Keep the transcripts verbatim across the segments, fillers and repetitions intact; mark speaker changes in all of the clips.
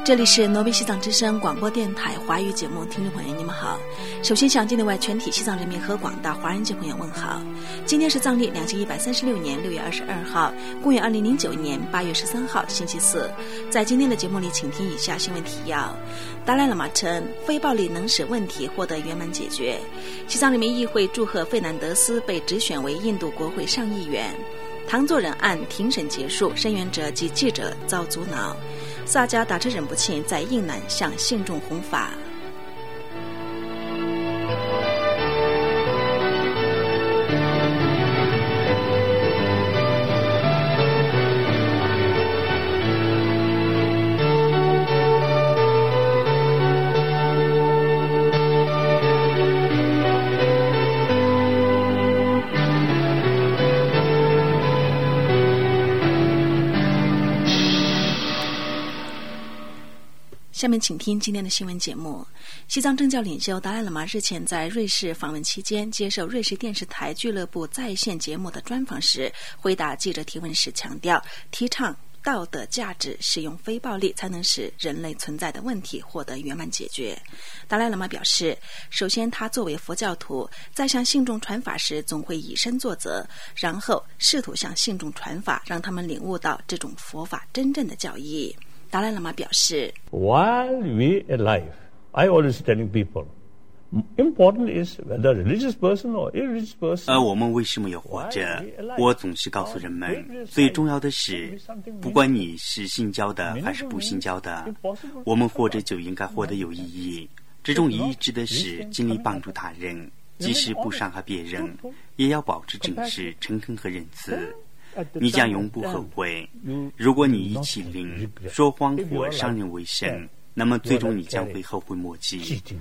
Speaker 1: 这里是挪威西藏之声广播电台华语节目，听众朋友你们好。首先向境内外全体西藏人民和广大华人界朋友问好。今天是藏历两千一百三十六年六月二十二号，公元二零零九年八月十三号，星期四。在今天的节目里，请听以下新闻提要。达赖喇嘛称，非暴力能使问题获得圆满解决。西藏人民议会祝贺费南德斯被直选为印度国会上议员。唐作人案庭审结束，声援者及记者遭阻挠。萨迦打车忍不沁在印南向信众弘法。下面请听今天的新闻节目。西藏政教领袖达赖喇嘛日前在瑞士访问期间，接受瑞士电视台俱乐部在线节目的专访时，回答记者提问时强调，提倡道德价值，使用非暴力才能使人类存在的问题获得圆满解决。达赖喇嘛表示，首先他作为佛教徒，在向信众传法时总会以身作则，然后试图向信众传法，让他们领悟到这种佛法真正的教义。达赖喇嘛表示
Speaker 2: While we are alive, I always telling people, important is whether religious person or irreligious person.
Speaker 3: 而我们为什么要活着？我总是告诉人们，最重要的是，不管你是信教的还是不信教的，我们活着就应该活得有意义。这种意义指的是尽力帮助他人，即使不伤害别人，也要保持正直、诚恳和仁慈。你将永不后悔。如果你以欺凌、说谎或伤人为生，那么最终你将会后悔莫及。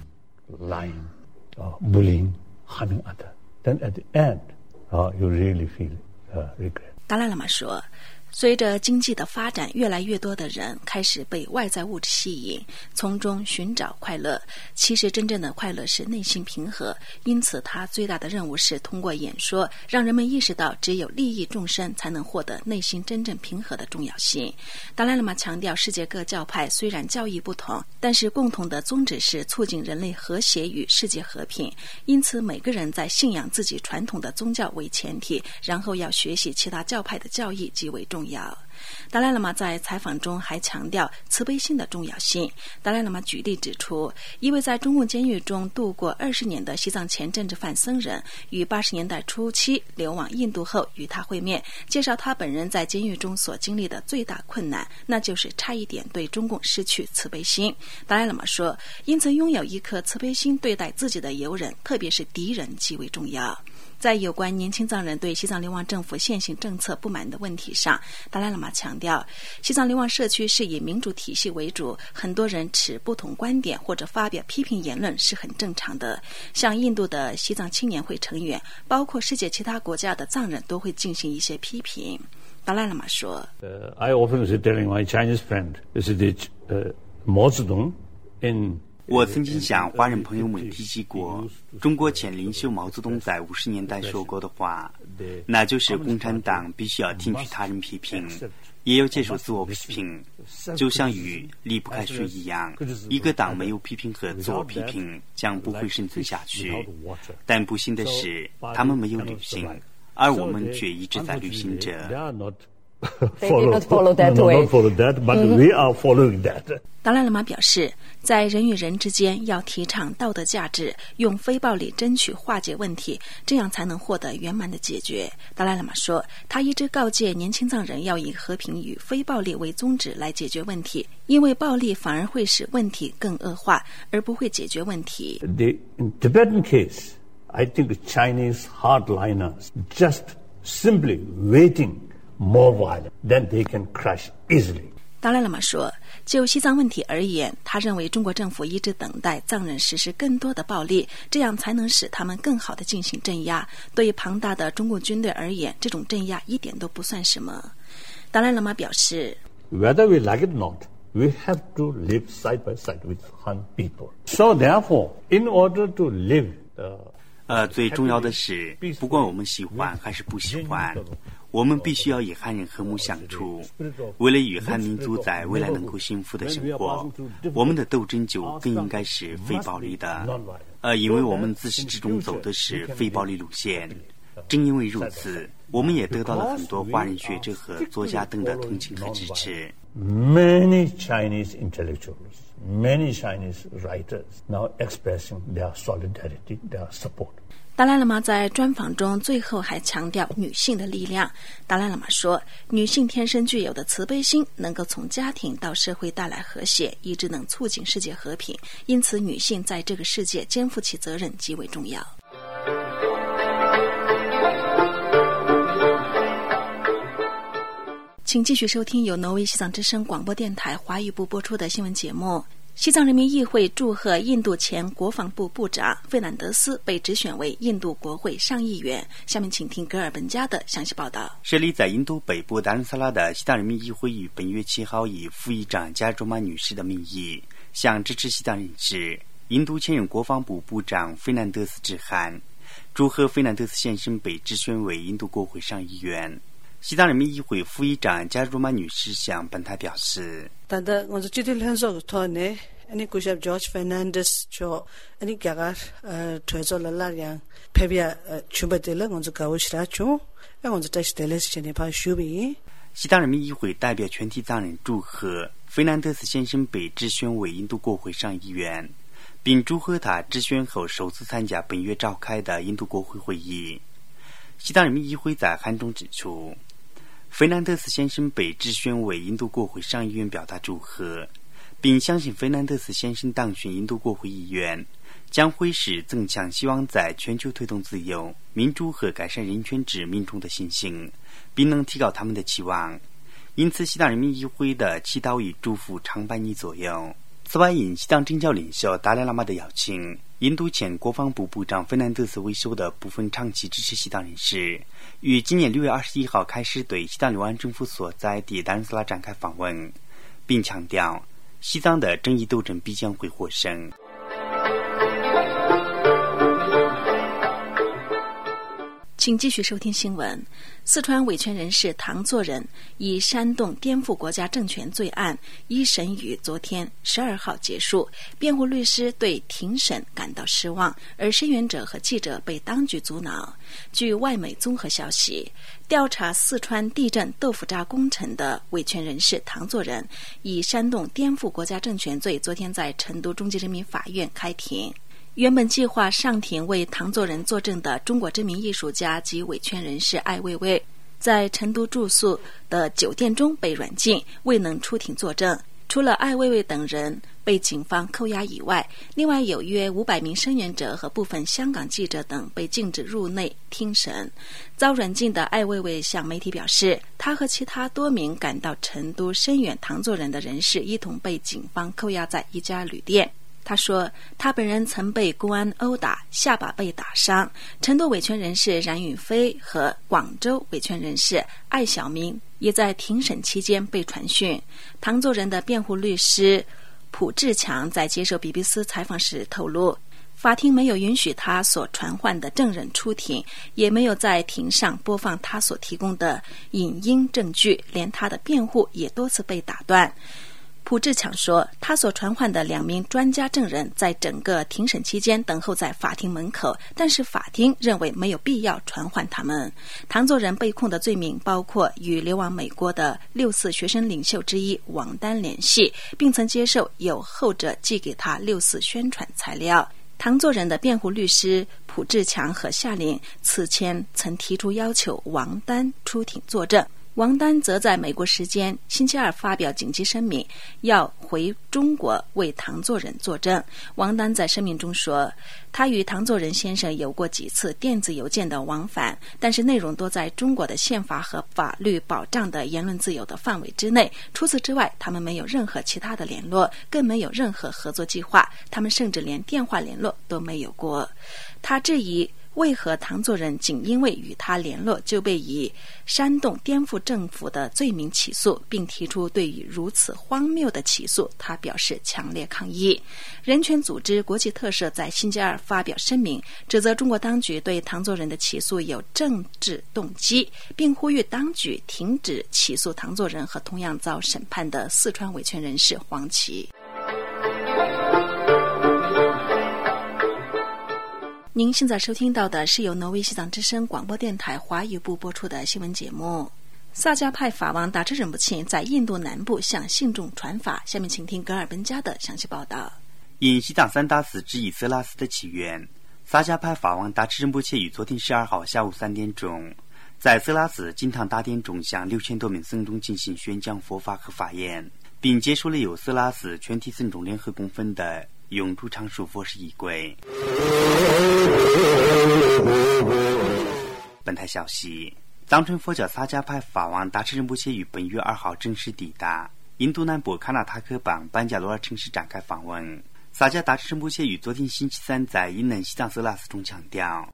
Speaker 2: Lying, uh, bullying, harming other. Then at the end, uh, you really feel uh, regret.
Speaker 1: 达赖喇嘛说，随着经济的发展，越来越多的人开始被外在物质吸引，从中寻找快乐。其实真正的快乐是内心平和，因此他最大的任务是通过演说，让人们意识到只有利益众生才能获得内心真正平和的重要性。达赖喇嘛强调，世界各教派虽然教义不同，但是共同的宗旨是促进人类和谐与世界和平，因此每个人在信仰自己传统的宗教为前提，然后要学习其他教派的教义极为重要。达赖喇嘛在采访中还强调慈悲心的重要性。达赖喇嘛举例指出，一位在中共监狱中度过二十年的西藏前政治犯僧人，于八十年代初期流亡印度后与他会面，介绍他本人在监狱中所经历的最大困难，那就是差一点对中共失去慈悲心。达赖喇嘛说，因此拥有一颗慈悲心对待自己的友人，特别是敌人极为重要。在有关年轻藏人对西藏流亡政府现行政策不满的问题上，达赖喇嘛强调，西藏流亡社区是以民主体系为主，很多人持不同观点或者发表批评言论是很正常的。像印度的西藏青年会成员，包括世界其他国家的藏人都会进行一些批评。达赖喇嘛说、
Speaker 2: uh, I often is telling my Chinese friend, is it uh, Mao Zedong in
Speaker 3: 我曾经向华人朋友们提及过，中国前领袖毛泽东在五十年代说过的话，那就是共产党必须要听取他人批评，也要接受自我批评，就像鱼离不开水一样，一个党没有批评和自我批评，将不会生存下去。但不幸的是，他们没有旅行，而我们却一直在旅行着。
Speaker 4: They did not follow that way.
Speaker 2: Not follow that, but we are following that.
Speaker 1: 达赖喇嘛表示，在人与人之间要提倡道德价值，用非暴力争取化解问题，这样才能获得圆满的解决。达赖喇嘛说，他一直告诫年轻藏人要以和平与非暴力为宗旨来解决问题，因为暴力反而会使问题更恶化，而不会解决问题。
Speaker 2: The, in Tibetan case, I think the Chinese hardliners just simply waiting.More violent, then they can crush easily.
Speaker 1: 达赖喇嘛说，就西藏问题而言，他认为中国政府一直等待藏人实施更多的暴力，这样才能使他们更好地进行镇压。对于庞大的中共军队而言，这种镇压一点都不算什么。达赖喇嘛表示
Speaker 2: Whether we like it or not, we have to live side by side with Han people. So therefore, in order to live, uh,
Speaker 3: 呃，最重要的是，不管我们喜欢还是不喜欢，我们必须要与汉人和睦相处。为了与汉民族在未来能够幸福的生活，我们的斗争就更应该是非暴力的。呃，因为我们自始至终走的是非暴力路线。正因为如此，我们也得到了很多华人学者和作家等的同情和支持。
Speaker 2: Many Chinese intellectuals, many Chinese writers now expressing their solidarity, their support.
Speaker 1: 达赖喇嘛在专访中最后还强调女性的力量。达赖喇嘛说，女性天生具有的慈悲心能够从家庭到社会带来和谐，一直能促进世界和平，因此女性在这个世界肩负起责任极为重要。请继续收听由挪威西藏之声广播电台华语部播出的新闻节目。西藏人民议会祝贺印度前国防部部长费南德斯被直选为印度国会上议员。下面请听格尔本加的详细报道。
Speaker 3: 设立在印度北部达兰萨拉的西藏人民议会于本月七号以副议长加卓玛女士的名义，向支持西藏人士、印度前任国防部部长费南德斯致函，祝贺费南德斯先生被直选为印度国会上议员。西藏人民议会副议长加卓玛女士向本台表示，
Speaker 5: 但是我是今天很少说呢，ani kusab George Fernandez cho ani kyagar thoezo lala yang phebia chubetela ngonzo kawshra cho ngonzo tashtele chene pa shubi。
Speaker 3: 西藏人民议会代表全体藏人祝贺费南德斯先生被直选为印度国会上议员，并祝贺他直选后首次参加本月召开的印度国会会议。西藏人民议会在函中指出，费南德斯先生被直选为印度国会上议员表达祝贺，并相信费南德斯先生当选印度国会议员将会是增强希望在全球推动自由、民主和改善人权之民众的信心，并能提高他们的期望。因此，西藏人民议会的祈祷与祝福常伴你左右。此外，因西藏政教领袖达赖喇嘛的邀请，印度前国防部部长费南德斯为首的部分长期支持西藏人士，于今年六月二十一号开始对西藏流亡政府所在地达兰萨拉展开访问，并强调西藏的正义斗争必将会获胜。
Speaker 1: 请继续收听新闻。四川维权人士唐作人以煽动颠覆国家政权罪案一审于昨天十二号结束，辩护律师对庭审感到失望，而声援者和记者被当局阻挠。据外媒综合消息，调查四川地震豆腐渣工程的维权人士唐作人以煽动颠覆国家政权罪昨天在成都中级人民法院开庭。原本计划上庭为唐作人作证的中国知名艺术家及维权人士艾未未，在成都住宿的酒店中被软禁，未能出庭作证。除了艾未未等人被警方扣押以外，另外有约五百名声援者和部分香港记者等被禁止入内听审。遭软禁的艾未未向媒体表示，他和其他多名赶到成都声援唐作人的人士一同被警方扣押在一家旅店。他说，他本人曾被公安殴打，下巴被打伤。成都维权人士冉宇飞和广州维权人士艾晓明也在庭审期间被传讯。唐作人的辩护律师蒲志强在接受 B B C 采访时透露，法庭没有允许他所传唤的证人出庭，也没有在庭上播放他所提供的影音证据，连他的辩护也多次被打断。蒲志强说，他所传唤的两名专家证人在整个庭审期间等候在法庭门口，但是法庭认为没有必要传唤他们。唐作人被控的罪名包括与流亡美国的六四学生领袖之一王丹联系，并曾接受有后者寄给他六四宣传材料。唐作人的辩护律师蒲志强和夏玲此前曾提出要求王丹出庭作证。王丹则在美国时间星期二发表紧急声明，要回中国为唐作人作证。王丹在声明中说，他与唐作人先生有过几次电子邮件的往返，但是内容都在中国的宪法和法律保障的言论自由的范围之内。除此之外，他们没有任何其他的联络，更没有任何合作计划，他们甚至连电话联络都没有过。他质疑为何唐作人仅因为与他联络就被以煽动颠覆政府的罪名起诉，并提出对于如此荒谬的起诉他表示强烈抗议。人权组织国际特赦在星期二发表声明，指责中国当局对唐作人的起诉有政治动机，并呼吁当局停止起诉唐作人和同样遭审判的四川维权人士黄琦。您现在收听到的是由挪威西藏之声广播电台华语部播出的新闻节目。萨迦派法王达支仁波切在印度南部向信众传法，下面请听格尔本加的详细报道。
Speaker 3: 因西藏三大寺之一色拉寺的起源，萨迦派法王达支仁波切于昨天十二号下午三点钟，在色拉寺金堂大殿中向六千多名僧众进行宣讲佛法和法言，并结束了由色拉寺全体僧众联合供奉的永驻常数佛事仪轨。本台消息，藏传佛教萨迦派法王达支仁波切于本月二号正式抵达印度南部卡纳塔克邦班加罗尔城市展开访问。萨迦达支仁波切于昨天星期三在印南西藏色拉寺中强调，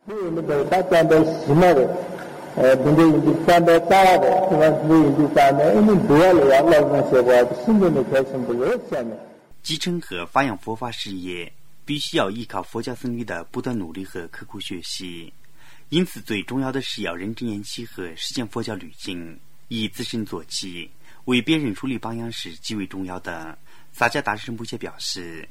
Speaker 3: 继承和发扬佛法事业必须要依靠佛教僧侣的不断努力和刻苦学习，因此最重要的是要认真研习和实践佛教律经，以自身做起，为别人树立榜样是极为重要的。萨迦达支仁波切表示，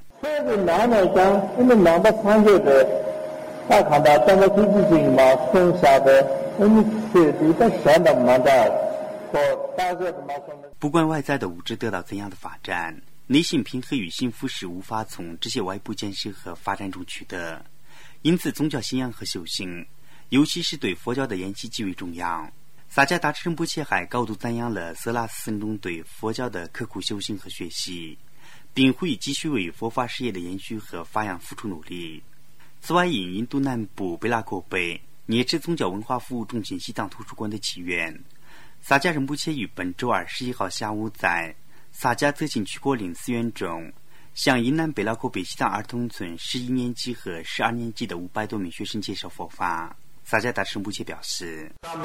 Speaker 3: 不管外在的物质得到怎样的发展，内心平和与幸福是无法从这些外部建设和发展中取得，因此宗教信仰和修行，尤其是对佛教的研习极为重要。萨迦达支仁波切还高度赞扬了色拉寺僧众对佛教的刻苦修行和学习，并呼吁继续为佛法事业的延续和发扬付出努力。此外，因印度南部贝拉阔贝捏持宗教文化服务中心西藏图书馆的起源，萨迦仁波切于本周二十一号下午在萨迦泽近曲果林寺院中，向印南贝拉阔贝西藏儿童村十一年级和十二年级的五百多名学生介绍佛法。萨迦达支仁波切表示，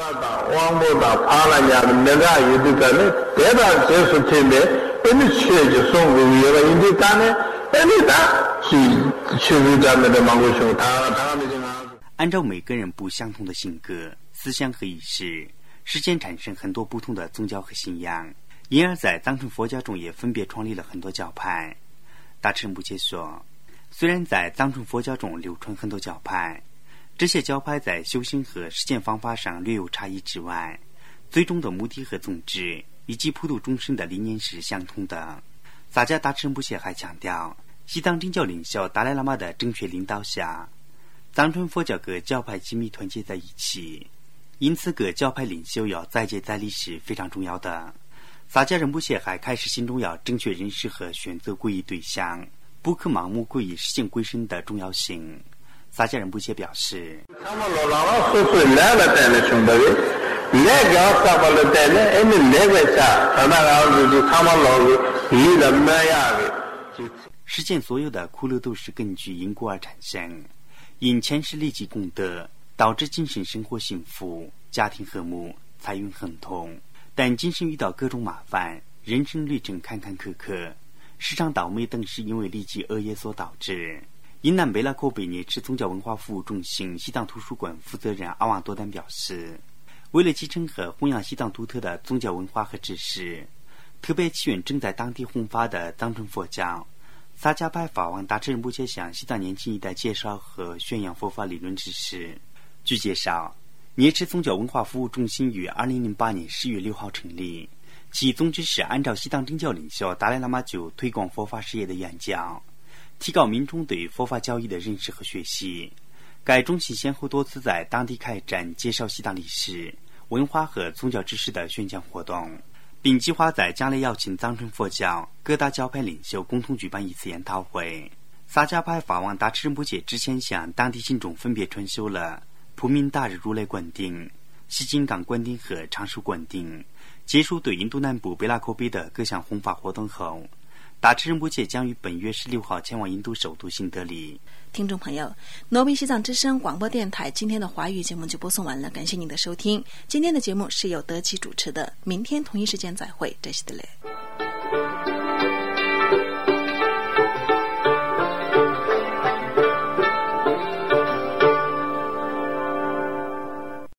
Speaker 3: 按照每个人不相同的性格、思想和意识，世间产生很多不同的宗教和信仰，因而在藏传佛教中也分别创立了很多教派。达支仁波切说，虽然在藏传佛教中流传很多教派，这些教派在修行和实践方法上略有差异之外，最终的目的和宗旨以及普度众生的理念是相同的。萨迦达支仁波切还强调，西藏真教领袖达赖喇嘛的正确领导下，藏传佛教各教派紧密团结在一起，因此各教派领袖要再接再厉是非常重要的。萨迦仁波切还开始心中要正确认识和选择皈依对象，不可盲目皈依实践归身的重要性。萨迦仁波切表示，世间所有的苦乐都是根据因果而产生，因前世累积功德，导致今生生活幸福，家庭和睦，财运亨通。但今生遇到各种麻烦，人生旅程坎坎坷坷，时常倒霉等是因为累积恶业所导致。印南贝拉阔贝捏持宗教文化服务中心西藏图书馆负责人阿旺多丹表示，为了继承和弘扬西藏独特的宗教文化和知识，特别祈愿正在当地弘法的藏传佛教萨迦派法王达支仁波切向西藏年轻一代介绍和宣扬佛法理论知识。据介绍，捏持宗教文化服务中心于二零零八年十月六号成立，其宗旨是按照西藏真教领袖达赖喇嘛就推广佛法事业的演讲，提高民众对佛法教义的认识和学习。该中心先后多次在当地开展介绍西藏历史、文化和宗教知识的宣讲活动，并计划在将来邀请藏传佛教各大教派领袖共同举办一次研讨会。萨迦派法王达支仁波切之前向当地信众分别传授了普敏大日如来灌顶、西金刚灌顶和长寿灌顶，结束对印度南部贝拉阔贝的各项弘法活动后， 大智仁波切将于本月十六号前往印度首都新德里。
Speaker 1: 听众朋友，挪威西藏之声广播电台今天的华语节目就播送完了，感谢您的收听。今天的节目是由德奇主持的，明天同一时间再会，这是的嘞。